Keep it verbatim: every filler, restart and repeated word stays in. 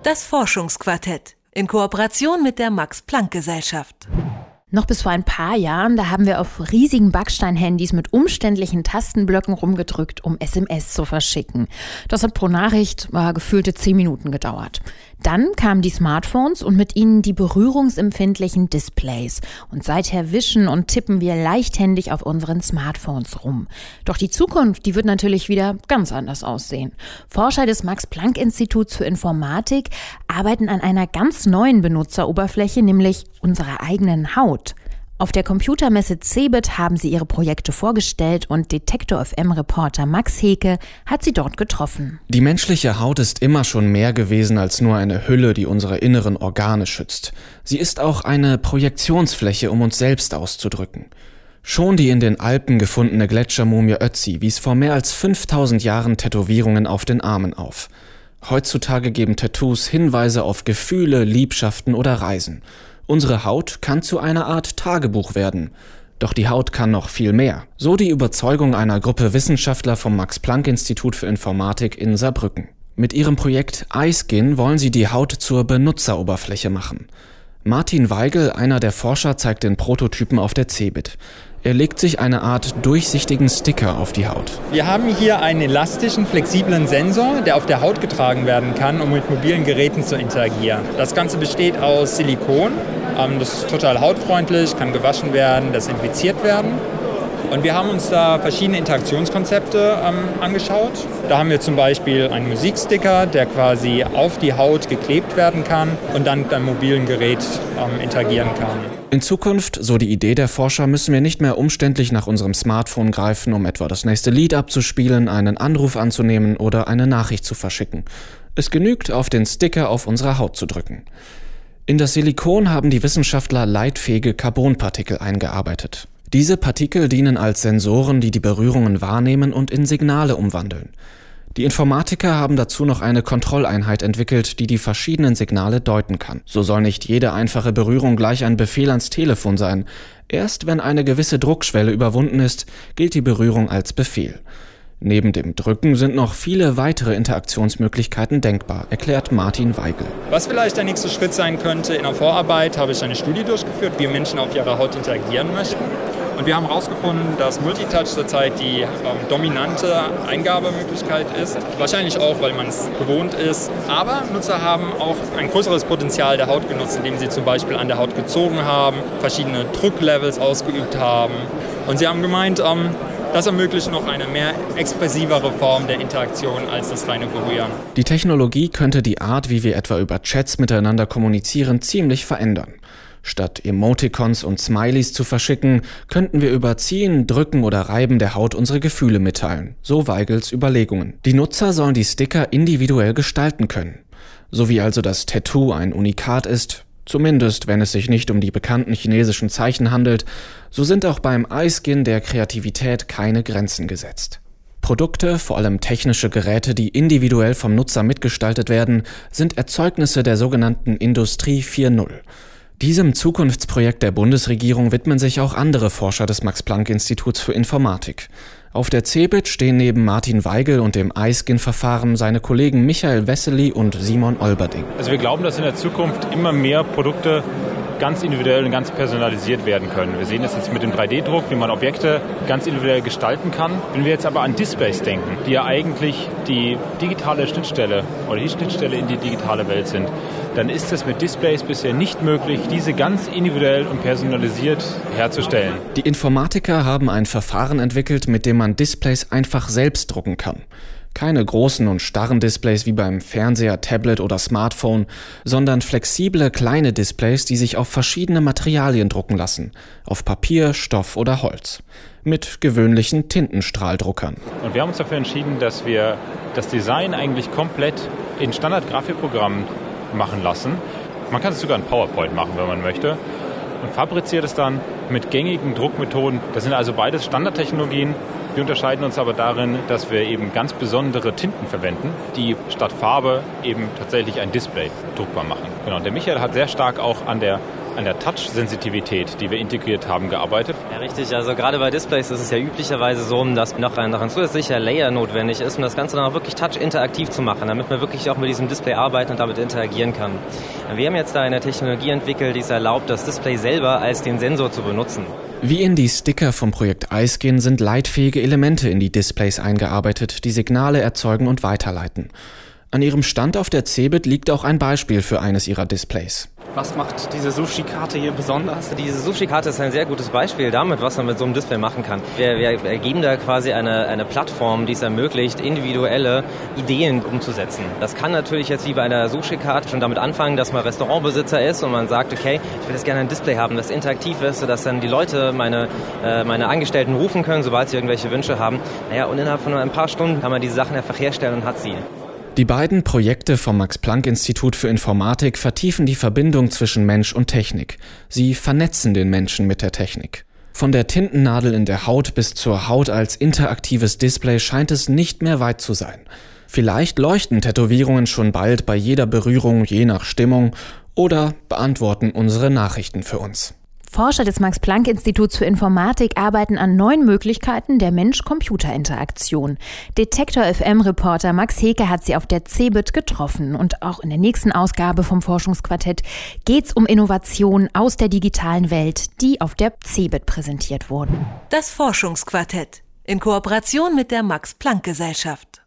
Das Forschungsquartett in Kooperation mit der Max-Planck-Gesellschaft. Noch bis vor ein paar Jahren, da haben wir auf riesigen Backstein-Handys mit umständlichen Tastenblöcken rumgedrückt, um S M S zu verschicken. Das hat pro Nachricht äh, gefühlte zehn Minuten gedauert. Dann kamen die Smartphones und mit ihnen die berührungsempfindlichen Displays. Und seither wischen und tippen wir leichthändig auf unseren Smartphones rum. Doch die Zukunft, die wird natürlich wieder ganz anders aussehen. Forscher des Max-Planck-Instituts für Informatik arbeiten an einer ganz neuen Benutzeroberfläche, nämlich unserer eigenen Haut. Auf der Computermesse CeBIT haben sie ihre Projekte vorgestellt und Detektor F M-Reporter Max Heke hat sie dort getroffen. Die menschliche Haut ist immer schon mehr gewesen als nur eine Hülle, die unsere inneren Organe schützt. Sie ist auch eine Projektionsfläche, um uns selbst auszudrücken. Schon die in den Alpen gefundene Gletschermumie Ötzi wies vor mehr als fünftausend Jahren Tätowierungen auf den Armen auf. Heutzutage geben Tattoos Hinweise auf Gefühle, Liebschaften oder Reisen. Unsere Haut kann zu einer Art Tagebuch werden. Doch die Haut kann noch viel mehr. So die Überzeugung einer Gruppe Wissenschaftler vom Max-Planck-Institut für Informatik in Saarbrücken. Mit ihrem Projekt iSkin wollen sie die Haut zur Benutzeroberfläche machen. Martin Weigel, einer der Forscher, zeigt den Prototypen auf der CeBIT. Er legt sich eine Art durchsichtigen Sticker auf die Haut. Wir haben hier einen elastischen, flexiblen Sensor, der auf der Haut getragen werden kann, um mit mobilen Geräten zu interagieren. Das Ganze besteht aus Silikon. Das ist total hautfreundlich, kann gewaschen werden, desinfiziert werden. Und wir haben uns da verschiedene Interaktionskonzepte ähm, angeschaut. Da haben wir zum Beispiel einen Musiksticker, der quasi auf die Haut geklebt werden kann und dann mit einem mobilen Gerät ähm, interagieren kann. In Zukunft, so die Idee der Forscher, müssen wir nicht mehr umständlich nach unserem Smartphone greifen, um etwa das nächste Lied abzuspielen, einen Anruf anzunehmen oder eine Nachricht zu verschicken. Es genügt, auf den Sticker auf unserer Haut zu drücken. In das Silikon haben die Wissenschaftler leitfähige Carbonpartikel eingearbeitet. Diese Partikel dienen als Sensoren, die die Berührungen wahrnehmen und in Signale umwandeln. Die Informatiker haben dazu noch eine Kontrolleinheit entwickelt, die die verschiedenen Signale deuten kann. So soll nicht jede einfache Berührung gleich ein Befehl ans Telefon sein. Erst wenn eine gewisse Druckschwelle überwunden ist, gilt die Berührung als Befehl. Neben dem Drücken sind noch viele weitere Interaktionsmöglichkeiten denkbar, erklärt Martin Weigel. Was vielleicht der nächste Schritt sein könnte, in der Vorarbeit habe ich eine Studie durchgeführt, wie Menschen auf ihrer Haut interagieren möchten. Und wir haben herausgefunden, dass Multitouch zurzeit die ähm, dominante Eingabemöglichkeit ist. Wahrscheinlich auch, weil man es gewohnt ist. Aber Nutzer haben auch ein größeres Potenzial der Haut genutzt, indem sie zum Beispiel an der Haut gezogen haben, verschiedene Drucklevels ausgeübt haben. Und sie haben gemeint, ähm, das ermöglicht noch eine mehr expressivere Form der Interaktion als das reine Berühren. Die Technologie könnte die Art, wie wir etwa über Chats miteinander kommunizieren, ziemlich verändern. Statt Emoticons und Smileys zu verschicken, könnten wir über Ziehen, Drücken oder Reiben der Haut unsere Gefühle mitteilen. So Weigels Überlegungen. Die Nutzer sollen die Sticker individuell gestalten können. So wie also das Tattoo ein Unikat ist, zumindest wenn es sich nicht um die bekannten chinesischen Zeichen handelt, so sind auch beim iSkin der Kreativität keine Grenzen gesetzt. Produkte, vor allem technische Geräte, die individuell vom Nutzer mitgestaltet werden, sind Erzeugnisse der sogenannten Industrie vier Punkt null. Diesem Zukunftsprojekt der Bundesregierung widmen sich auch andere Forscher des Max-Planck-Instituts für Informatik. Auf der CeBIT stehen neben Martin Weigel und dem iSkin-Verfahren seine Kollegen Michael Wessely und Simon Olberding. Also wir glauben, dass in der Zukunft immer mehr Produkte ganz individuell und ganz personalisiert werden können. Wir sehen das jetzt mit dem drei D Druck, wie man Objekte ganz individuell gestalten kann. Wenn wir jetzt aber an Displays denken, die ja eigentlich die digitale Schnittstelle oder die Schnittstelle in die digitale Welt sind, dann ist es mit Displays bisher nicht möglich, diese ganz individuell und personalisiert herzustellen. Die Informatiker haben ein Verfahren entwickelt, mit dem man Displays einfach selbst drucken kann. Keine großen und starren Displays wie beim Fernseher, Tablet oder Smartphone, sondern flexible kleine Displays, die sich auf verschiedene Materialien drucken lassen. Auf Papier, Stoff oder Holz. Mit gewöhnlichen Tintenstrahldruckern. Und wir haben uns dafür entschieden, dass wir das Design eigentlich komplett in Standard-Grafikprogrammen machen lassen. Man kann es sogar in PowerPoint machen, wenn man möchte. Und fabriziert es dann mit gängigen Druckmethoden. Das sind also beides Standardtechnologien. Wir unterscheiden uns aber darin, dass wir eben ganz besondere Tinten verwenden, die statt Farbe eben tatsächlich ein Display druckbar machen. Genau. Und der Michael hat sehr stark auch an der an der Touch-Sensitivität, die wir integriert haben, gearbeitet. Ja, richtig. Also gerade bei Displays ist es ja üblicherweise so, dass noch ein, noch ein zusätzlicher Layer notwendig ist, um das Ganze dann auch wirklich touch-interaktiv zu machen, damit man wirklich auch mit diesem Display arbeiten und damit interagieren kann. Wir haben jetzt da eine Technologie entwickelt, die es erlaubt, das Display selber als den Sensor zu benutzen. Wie in die Sticker vom Projekt iSkin sind leitfähige Elemente in die Displays eingearbeitet, die Signale erzeugen und weiterleiten. An ihrem Stand auf der CeBIT liegt auch ein Beispiel für eines ihrer Displays. Was macht diese Sushi-Karte hier besonders? Diese Sushi-Karte ist ein sehr gutes Beispiel damit, was man mit so einem Display machen kann. Wir, wir geben da quasi eine, eine Plattform, die es ermöglicht, individuelle Ideen umzusetzen. Das kann natürlich jetzt wie bei einer Sushi-Karte schon damit anfangen, dass man Restaurantbesitzer ist und man sagt, okay, ich will jetzt gerne ein Display haben, das interaktiv ist, sodass dann die Leute meine, äh, meine Angestellten rufen können, sobald sie irgendwelche Wünsche haben. Naja, und innerhalb von ein paar Stunden kann man diese Sachen einfach herstellen und hat sie. Die beiden Projekte vom Max-Planck-Institut für Informatik vertiefen die Verbindung zwischen Mensch und Technik. Sie vernetzen den Menschen mit der Technik. Von der Tintennadel in der Haut bis zur Haut als interaktives Display scheint es nicht mehr weit zu sein. Vielleicht leuchten Tätowierungen schon bald bei jeder Berührung je nach Stimmung oder beantworten unsere Nachrichten für uns. Forscher des Max-Planck-Instituts für Informatik arbeiten an neuen Möglichkeiten der Mensch-Computer-Interaktion. Detektor F M-Reporter Max Heke hat sie auf der CeBIT getroffen. Und auch in der nächsten Ausgabe vom Forschungsquartett geht's um Innovationen aus der digitalen Welt, die auf der CeBIT präsentiert wurden. Das Forschungsquartett in Kooperation mit der Max-Planck-Gesellschaft.